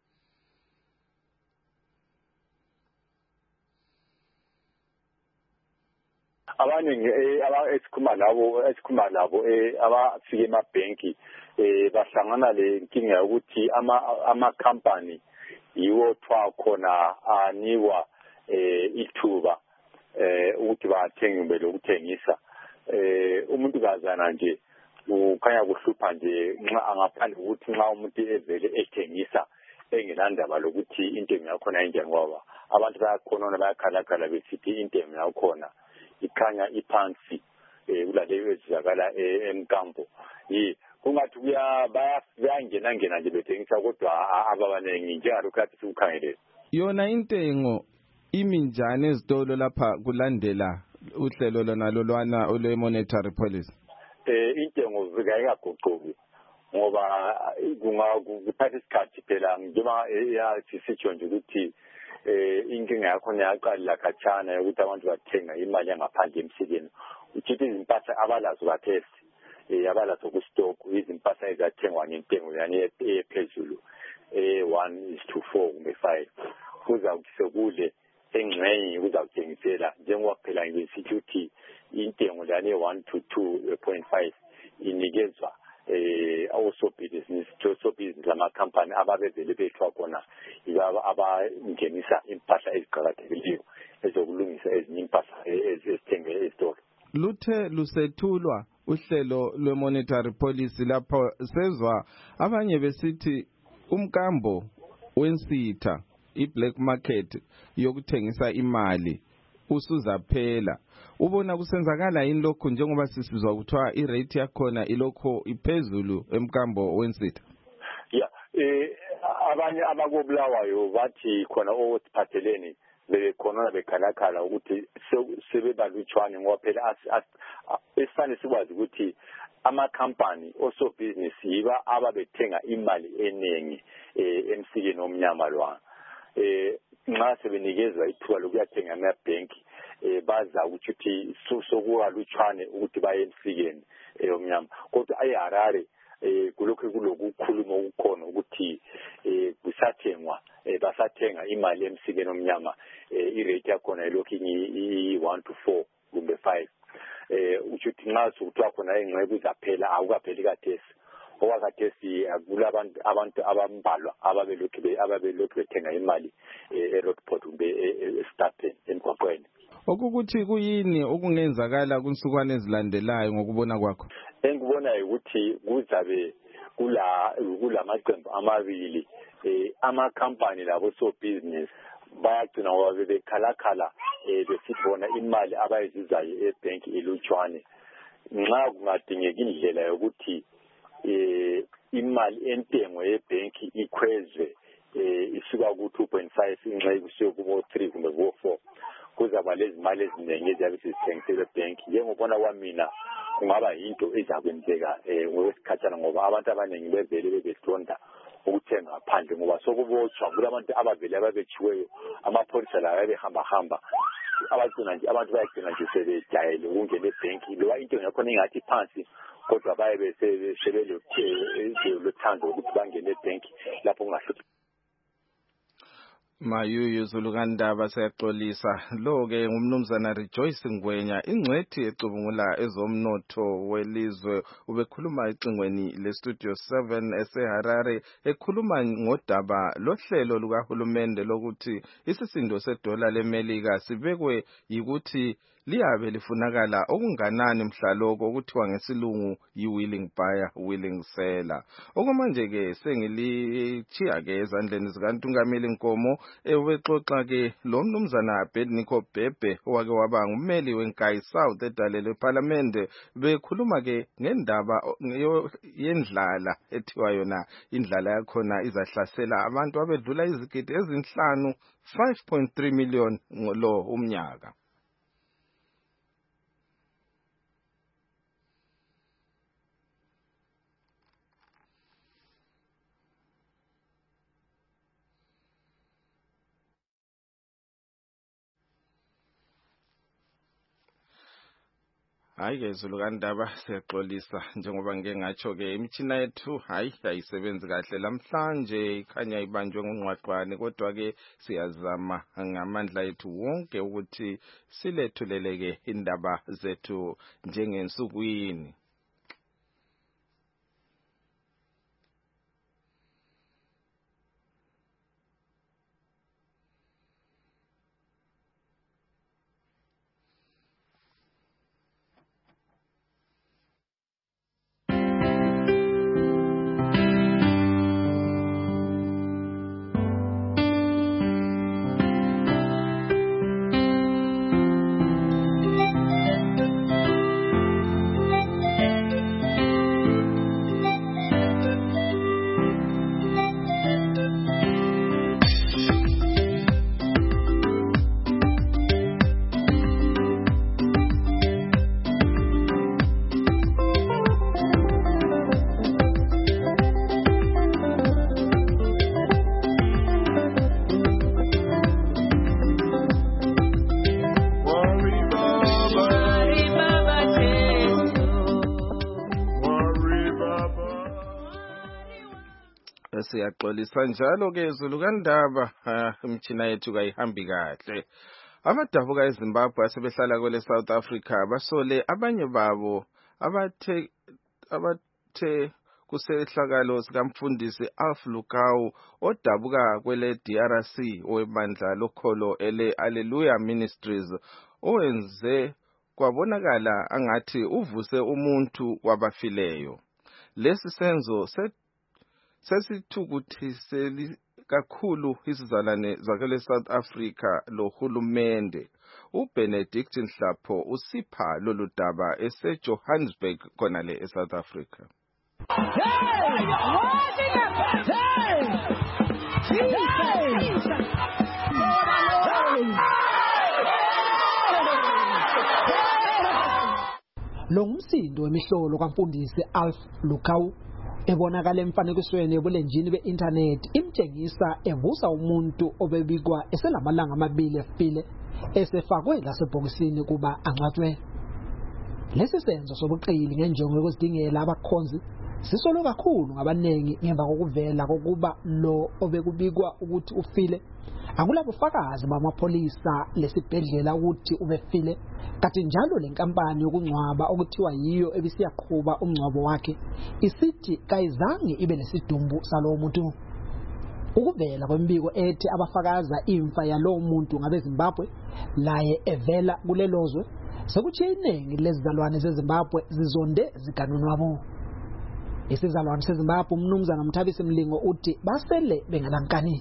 Abaningi esikhuma labo abafike emabhenki bahlangana le nkinga ukuthi ama company yiwo thwa khona anikwa ithuba ukuthi bathenge kumbe ukuthengisa umuntu kazana nje ukhanya kuhlupha nje nxa angaphandle ukuthi nxa umuntu evele ethengisa engelandaba lokuthi intengo yakhona enjani ngoba abantu bayakhona bayakhalakhala besithi intengo yakhona ikhanya iphansi kulaleyo ezizakala emkambo kungathi bayangena nje bethengisa kodwa ababanengi njengalokhu kade sikukhangelele. Yona intengo iminjani ezitolo lapha kulandela uhlelo lona lolwana ole monetary policy? Intengo zikayikaguquki ngoba kuthatha isikhathi phela njengoba sisitsho nje ukuthi inkinga yakhona yaqala khatshana yokuthi abantu bathenga imali yangaphandle emsikeni uchithi izimpahla abalazo kathesi abalazo kustock izimpahla ezathengwa ngentengo yani ephezulu 1:4 kumbe 5 kuza sekule engxenye kuzawuthengisela njengoba phela ngisithi ukuthi intengo yani 1 to 2.5 inikezwa osobusiness lamakhampani ababevele bethwa khona abangenisa impahla eziqakathekileyo ezokulungisa ezinye impahla ezithengwe ezitolo. Luthe lusethulwa uhlelo lwe-monetary policy lapho sezwa abanye besithi umkambo wensitha i-black market yokuthengisa imali usuzaphela. Ubona kusenzakala yini lokho njengoba sisizwa kuthiwa irate yakhona ilokho iphezulu emkambo wensitha? Abanye abakobulawayo bathi khona osiphatheleni bekhona bekhalakhala ukuthi sebebalutshwane ngoba phela esifane sikwazi ukuthi amakhampani osobhiziness yiba ababethenga imali eningi emsikeni omnyama lwana nxa sebenikezwa ithuba lokuyathenga amabhenki baza ukuthi sokukalutshwane ukuthi baye emsikeni omnyama kodwa eHarare kulokhu kulokukhuluma okukhona ukuthi kusathengwa basathenga imali emsikeni omnyama irate yakhona ilokhu i-1 to 4 kumbe 5 ukuthi nxa sokuthiwa khona engxenye kuzaphela akukapheli kathesi okwakathesi abantu abambalwa ababelokhu bethenga imali eRockport kumbe eStapeni emgwaqweni. Okukuthi kuyini okungenzakala kunsukwane ezilandelayo ngokubona kwakho? Engibona ukuthi kuzabe kulamaqembu amabili amakhampani labo so business bayagcina ngoba bekhalakhala besithi bona imali abayizuzayo ebhenki ilutshwane nxa kungadingeka indlela yokuthi imali entengo yebhenki ikhwezwe isuka ku-2.5 inxa kusiyo kubo-3 kumbe kubo-4 kuzaba lezi mali eziningi eziyabe sizithengisele ebhenki. Njengobona kwamina kungaba yinto ezakwenzeka ngokwesikhatshana ngoba abantu abaningi bevele bebehlonda ukuthenga ngaphandle ngoba sokubotshwa kulabantu abavele ababetshiweyo amapholisa lawo abehambahamba abantu bayagcina nje sebejayele ukungena ebhenki loba into yakhona ingathi phansi kodwa baye sebelethando ukuthi bangene ebhenki lapho kungahluphi. Mayuyu Zulukandaba siyaxolisa lo-ke ngumnumzana Rejoice Ngwenya ingcwethi ecubungula ezomnotho welizwe ubekhuluma ecingweni leStudio 7 eseHarare ekhuluma ngodaba lohlelo lukahulumende lokuthi isisindo sedola leMelika sibekwe yikuthi liyabe lifunakala okunganani mhlaloko okuthiwa ngesilungu yi-willing buyer willing seller. Okwamanje-ke sengilichiya-ke ezandleni zikaNtungameli Nkomo ewexoxa ke lo mnumzana Abednego Bhebhe owake waba ngummeli wenkayi South edale lePhalamende bekhuluma ke ngendaba yendlala ethiwa yona indlala yakhona izahlasela abantu abedlula izigidi ezinhlanu 5.3 million lo umnyaka. Hayi ke Zulukandaba siyaxolisa njengoba ngeke ngatsho ke imithina yethu ayisebenzi kahle namhlanje ikhanya ibanjwe ngungqwaqwane kodwa ke siyazama ngamandla ethu wonke ukuthi silethuleleke indaba zethu njengensukwini. Siyaxolisa njalo ke Zulukandaba imithina yethu kayihambi kahle. Abadabuka eZimbabwe asebehlala kwele South Africa basole abanye babo abathe kusehlakalo sikamfundisi Alf Lukau odabuka kwele DRC owebandla lokholo ele Hallelujah Ministries owenze kwabonakala angathi uvuse umuntu wabafileyo. Lesi senzo sesithukuthiseli kakhulu isizalwane zakele South Africa lohulumende. uBenedict Nhlapho usipha lolu daba eseJohannesburg khona le eSouth Africa. Lo ngumsindo wemihlolo kaMfundisi Alf Lukau ebonakala emfanekisweni ebulenjini be-internet imtshengisa evusa umuntu obebikwa eselamalanga amabili efile esefakwe lasebhokisini kuba angcwatshwe. Lesi senzo sobuqili ngenjongo yokuzidingela abakhonzi sisolo kakhulu ngabanengi ngemva kokuvela kokuba lo obekubikwa ukuthi ufile akulabufakazi bamapholisa lesibhedlela ukuthi ubefile, kanti njalo lenkampani yokungcwaba okuthiwa yiyo ebisiyaqhuba umngcwabo wakhe isithi kayizange ibe lesidumbu salowo muntu. Ukuvela kwembiko ethi abafakaza imfa yalowo muntu ngabeZimbabwe laye evela kulelozwe sekuthi iningi lezizalwane zeZimbabwe zizonde ziganunwabo. Isizalwane seZimbabwe umnumzana Mthabisi Mlingo uthi basele bengalankani.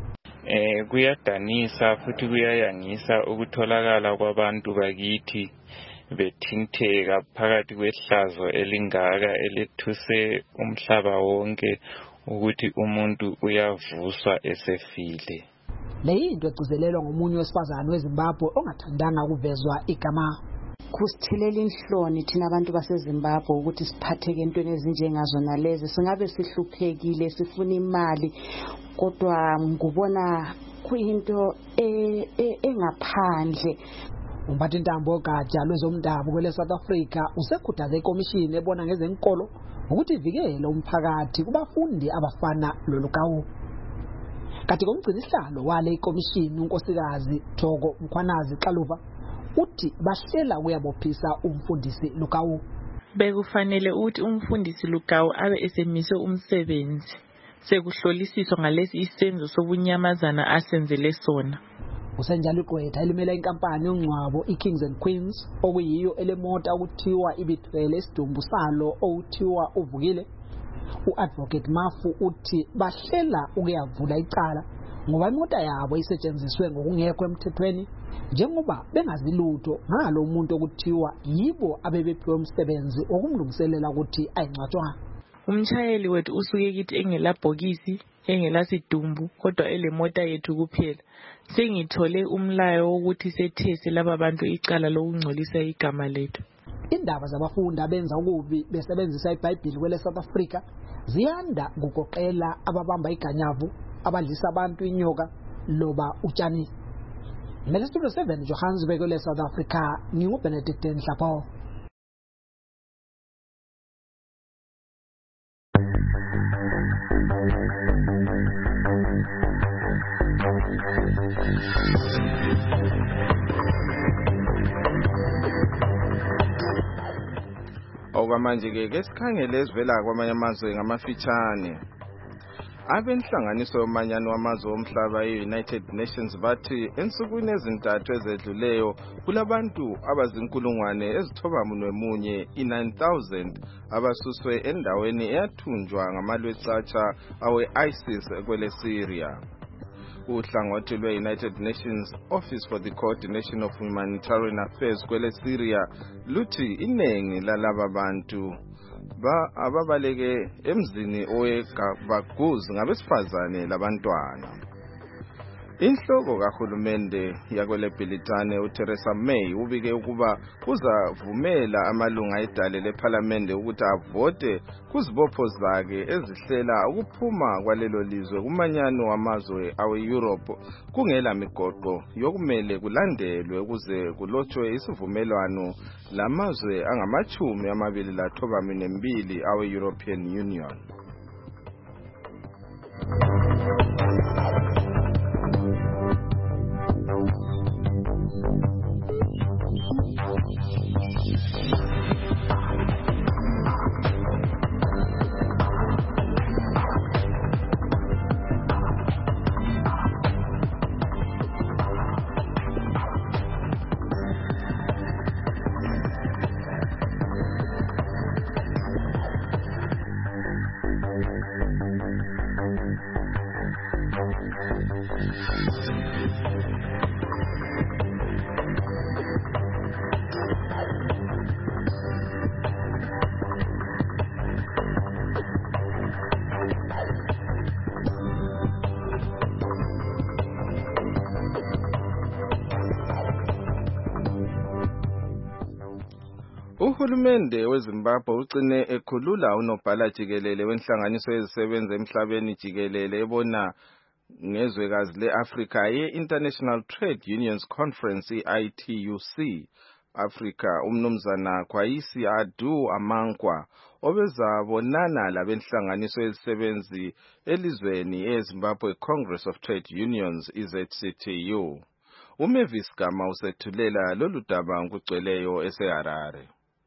Kuyadanisa futhi kuyayangisa ukutholakala kwabantu bakithi bethintheka phakathi kwehlazo elingaka elethuse umhlaba wonke ukuthi umuntu uyavuswa esefile. Le yinto egcizelelwa ngomunye wesifazane weZimbabwe ongathandanga ukuvezwa igama. Kusithilela inhloni thina abantu baseZimbabwe ukuthi siphatheke entweni ezinjengazona lezi, singabe sihluphekile sifuna imali kodwa ngubona kuyinto engaphandle. Umphathi Ntambo Gatsha lwezomdabu kwele South Africa usekhuthaze ikomishini ebona ngezenkolo ukuthi ivikele umphakathi kubafundi abafana loLukau. Kanti komgcini isihlalo wale ikomishini unkosikazi Thoko Mkhwanazi Xaluva uthi bahlela kuyabophisa umfundisi Lukau. Bekufanele ukuthi umfundisi Lukau abe esemise umsebenzi sekuhlolisiswa ngalesi isenzo sobunyamazana asenzele sona. Usenjalo igqwetha elimela inkampani yongcwabo iKings and Queens okuyiyo elemota ukuthiwa ibithwele isidumbu salo okuthiwa uvukile. uAdvocate Mafu uthi bahlela ukuyavula icala ngoba imota yabo isetshenziswe ngokungekho emthethweni njengoba bengazilutho ngalo umuntu okuthiwa yibo abebephiwe umsebenzi okumlungiselela ukuthi ayingcwatshwa. Umshayeli wethu usuke kithi engelabhokisi engelasidumbu kodwa elemota yethu kuphela. Sengithole umlayo wokuthi sethese laba bantu icala lokungcolisa igama lethu. Indaba zabafundi abenza ukubi besebenzisa iBhayibheli kwele South Africa ziyanda ngokuqela ababamba iganyavu abadlisa abantu inyoka loba utshani. Studio 7 Johannesburg kwele South Africa nginguBenedict Nhlapho. Okwamanje ke sikhangele ezivela kwamanye amazwe ngamafitshane. Abenhlanganiso yomanyano wamazwe omhlaba e-United Nations bathi ensukwini ezintathu ezedluleyo kulabantu abazinkulungwane ezithobamunye 9,000 abasuswe endaweni eyathunjwa ngamalwecatsha awe-ISIS kwele Syria. Uhlangothi lwe-United Nations Office for the Coordination of Humanitarian Affairs kwele Syria luthi inengi lalaba bantu ababaleke emzini oweGabaguz ngabesifazane labantwana. Inhloko kahulumende yakwele Britane uTheresa May ubike ukuba uzavumela amalunga edale leParliament ukuthi avote kuzibopho zakhe ezihlela ukuphuma kwalelo lizwe kumanyano wamazwe awe-Europe kungela migoqo yokumele kulandelwe ukuze kulotshwe isivumelwano lamazwe angama-22 awe-European Union. Uhulumende weZimbabwe ucine ekhulula unobhala jikelele wenhlanganiso yezisebenzi emhlabeni jikelele ebona ngezwekazi leAfrica ye-International Trade Unions Conference ITUC Africa umnumzana Kwayisi Adu Amankwa obezabonana labenhlanganiso yezisebenzi elizweni eZimbabwe Congress of Trade Unions ZCTU. Umavis Gama usethulela lolu daba ngugcweleyo eseHarare.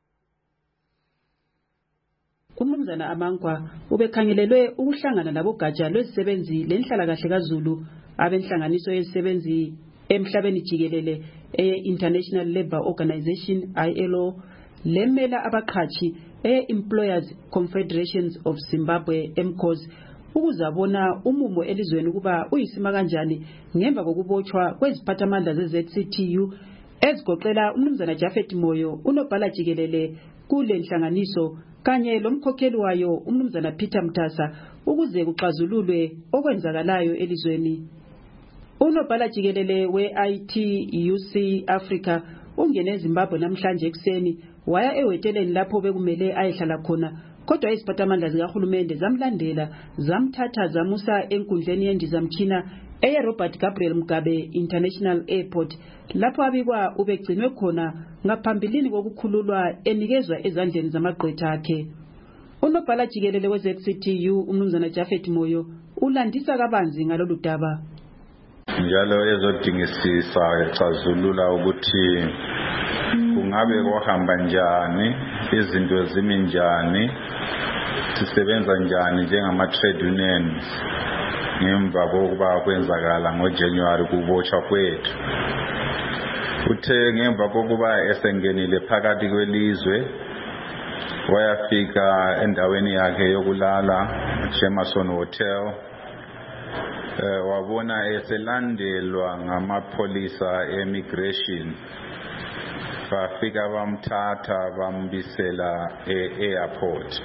Umnumzana Amankwa ubekhangelelwe ukuhlangana labogatsha lwezisebenzi lenhlalakahle kaZulu abenhlanganiso yezisebenzi emhlabeni jikelele e-International Labour Organization ILO lemela abaqhatshi e-Employers Confederations of Zimbabwe MCOS ukuzabona umumo elizweni kuba uyisima kanjani ngemva kokubotshwa kweziphathamandla ze-ZCTU ezigoqela umnumzana Jafet Moyo unobhala jikelele kule nhlanganiso kanye lomkhokheli wayo umnumzana Peter Mtasa ukuze kuxazululwe okwenzakalayo elizweni. Unobhala jikelele we-ITUC Africa ungene eZimbabwe namhlanje ekseni waya eweteleni lapho bekumele ayehlala khona kodwa iziphathamandla zikahulumende zamlandela zamthatha zamusa enkundleni yendizamtshina eye-Robert Gabriel Mugabe International Airport lapho abikwa ubegcinwe khona ngaphambilini kokukhululwa enikezwa ezandleni zamagqwetha akhe. Unobhala jikelele we-ZCTU umnumzana Jafet Moyo ulandisa kabanzi ngalolu daba. Njalo ezodingisisa ecazulula ukuthi kungabe kohamba njani, izinto zimi njani, sisebenza njani njengama-trade unions ngemva kokuba kwenzakala ngoJanuary kubotshwa kwethu. Uthe ngemva kokuba esengenile phakathi kwelizwe wayafika endaweni yakhe yokulala Jameson Hotel, wabona eselandelwa ngamapholisa e-immigration, bafika bamthatha bambisela e-airport.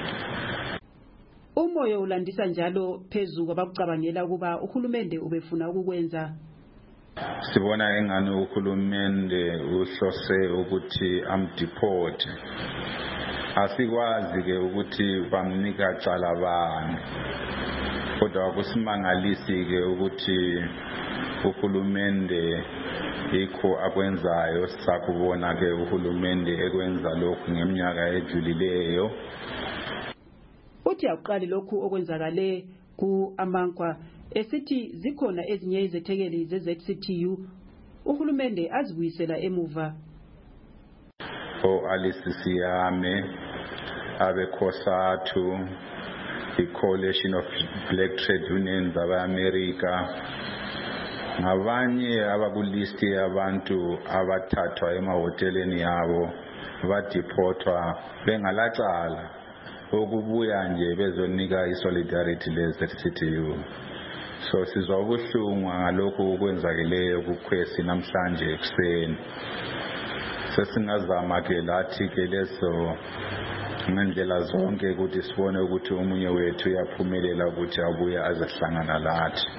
Umoyo ulandisa njalo phezu kwabakucabangela ukuba uhulumende ubefuna ukukwenza. Sibona engani uhulumende uhlose ukuthi amdeport. Asikwazi ke ukuthi bamnika cala bani. Kodwa kusimangalisi ke ukuthi uhulumende ikho akwenzayo, sakubona ke uhulumende ekwenza lokhu ngeminyaka edlulileyo. Uthi aqali lokhu okwenzakale ku-Amankwa esithi zikhona ezinye izethekeli ze-ZCTU uhulumende azibuyisela emuva. o-Alice Siyame, abe-COSATU, i-Coalition of Black Trade Unions aba-America, ngabanye abakulisti yabantu abathathwa emahoteleni yabo badiphotwa bengalacala ukubuya nje bezonika isolidarity le-ZCTU. So sizwa ubuhlungu ngalokhu okwenzakeleyo kukhwesi namhlanje ekuseni. Sesingazama ke lathi ke leso ngendlela zonke ukuthi sibone ukuthi umunye wethu uyaphumelela ukuthi abuye azohlangana lathi.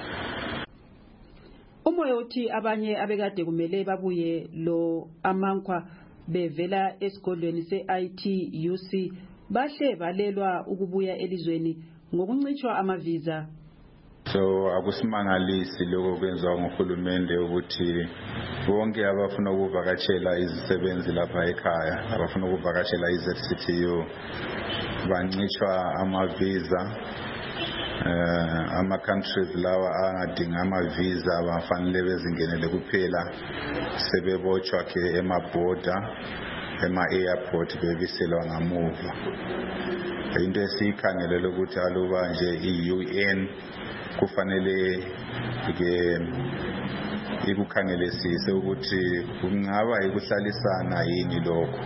Umoya uthi abanye abekade kumele babuye lo amankwa bevela esigodlweni se-ITUC bahle balelwa ukubuya elizweni ngokuncitshwa amavisa. So akusimangalisi lokho kwenziwa nguhulumende ukuthi bonke abafuna ukuvakashela izisebenzi lapha ekhaya, abafuna ukuvakashela iZCTU bancitshwa amavisa. Ama-countries lawa angadinga amavisa bafanele bezingenele kuphela sebebotshwa ke emaborder, ema-airport bebiselwa ngamuva. Into esiyikhangelele ukuthi aluba nje i-UN kufanele ke ikukhangelisise ukuthi kungaba ikuhlalisana yini lokho.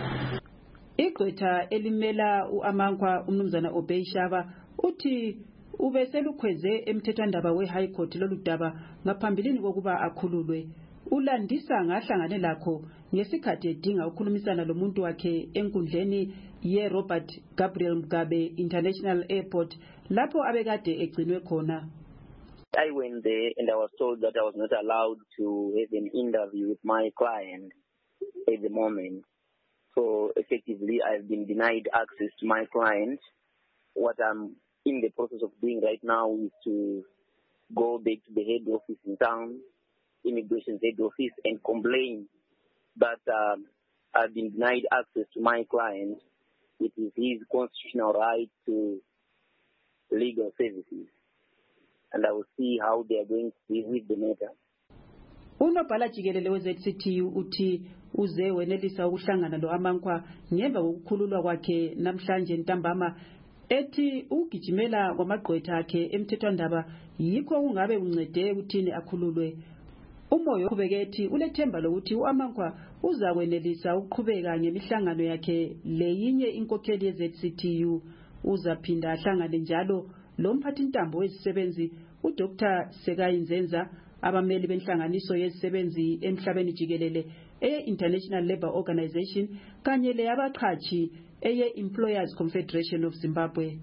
Igqwetha elimela uAmankwa umnumzana Obeyishaba uthi ubeselukhweze emthethwandaba we-High Court loludaba ngaphambilini kokuba akhululwe. Ulandisa ngahlangane lakho ngesikhathi edinga ukukhulumisana lomuntu wakhe enkundleni ye-Robert Gabriel Mugabe International Airport lapho abekade egcinwe khona. I went there and I was told that I was not allowed to have an interview with my client at the moment. So effectively, I've been denied access to my client. What I'm in the process of doing right now is to go back to the head office in town, immigration's head office, and complain that I've been denied access to my client. It is his constitutional right to legal services. And I will see how they are going to deal with the matter. Unobhala jikelele we-ZCTU uthi uze wenelisa ukuhlangana lo Amankwa ngemva kokukhululwa kwakhe namhlanje ntambama ethi ugijimela kwamagqwetha akhe emthethwandaba yikho kungabe uncede ukuthini akhululwe. Umoya uqhubeke ethi ulethemba lokuthi uAmankwa uza kwenelisa ukuqhubeka ngemihlangano yakhe leyinye inkokheli ye-ZCTU uzaphinda ahlangane njalo lo mphathintambo wezisebenzi uDr Sekayinzenza abameli benhlanganiso yezisebenzi emhlabeni jikelele eye-International Labour Organization kanye leyabaqhatshi eye-Employers Confederation of Zimbabwe.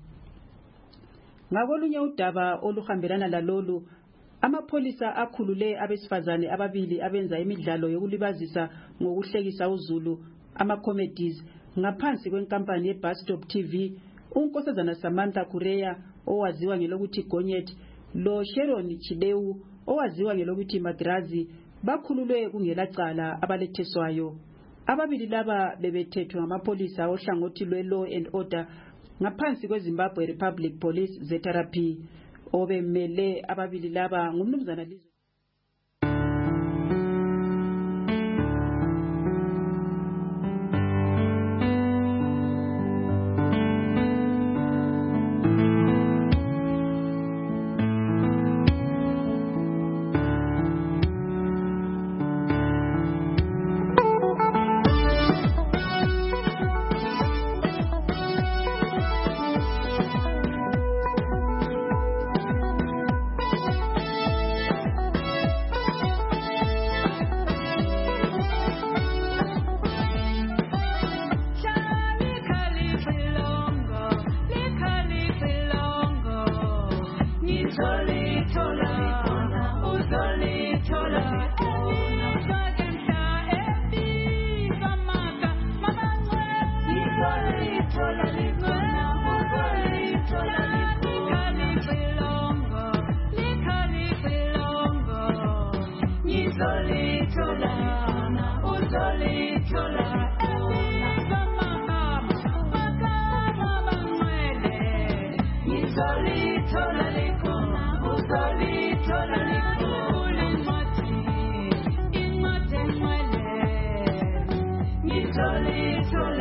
Ngakolunye udaba oluhambelana lalolu, amapholisa akhulule abesifazane ababili abenza imidlalo yokulibazisa ngokuhlekisa uzulu ama-comedies ngaphansi kwenkampani ye-Bus Stop TV, unkosazana Samantha Kureya owaziwa ngelokuthi Gonyet lo Sharon Chidewu owaziwa ngelokuthi Magrazi bakhululwe kungelacala abaletheswayo. Ababili laba bebethethwe ngamapolisa ohlangothi lwe-Law and Order ngaphansi kweZimbabwe Republic Police ZRP. Obemele ababili laba ngumnumzana Lizo. Solito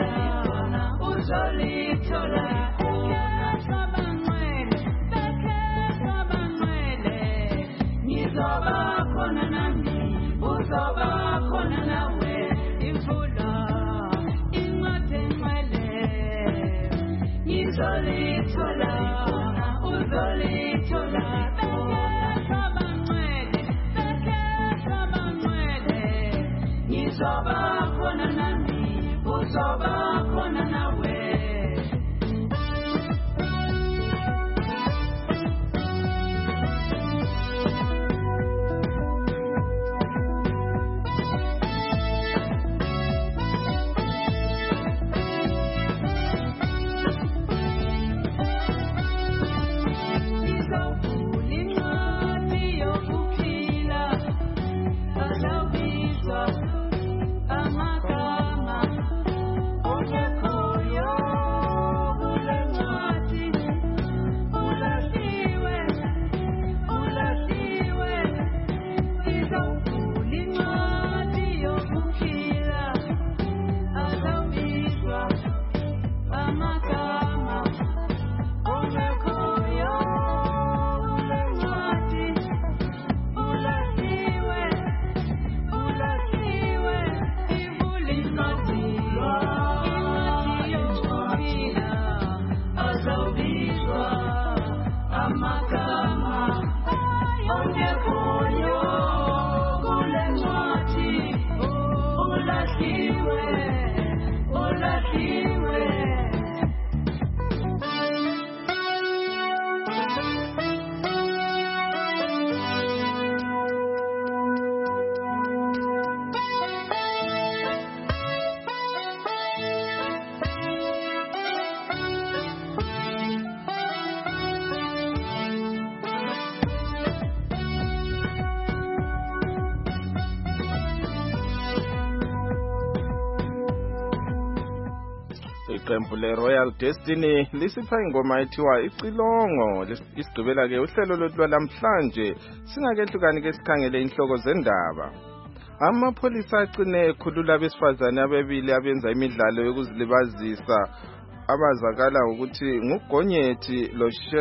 Iqembu le-Royal Destiny lisipha ingoma ethiwa Icilongo. Isigqibela ke uhlelo lwethu lwalamhlanje singakehlukani ke sikhangele inhloko zendaba. Amapholisa agcine ekhulula abesifazane ababili abenza imidlalo yokuzilibazisa abazakala ukuthi nguGonyethi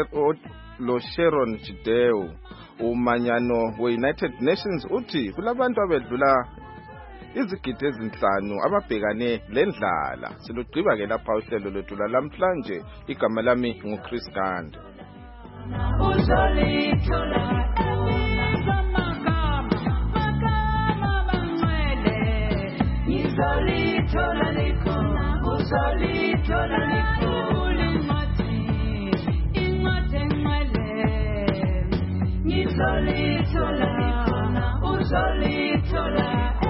lo Sharon Jideu. Umanyano we-United Nations uthi kulabantu abedlula izigidi ezinhlanu ababhekane lendlala. Silugqiba ke lapha uhlelo lwethu lamhlanje. Igama lami nguChris Gand. Uzolithola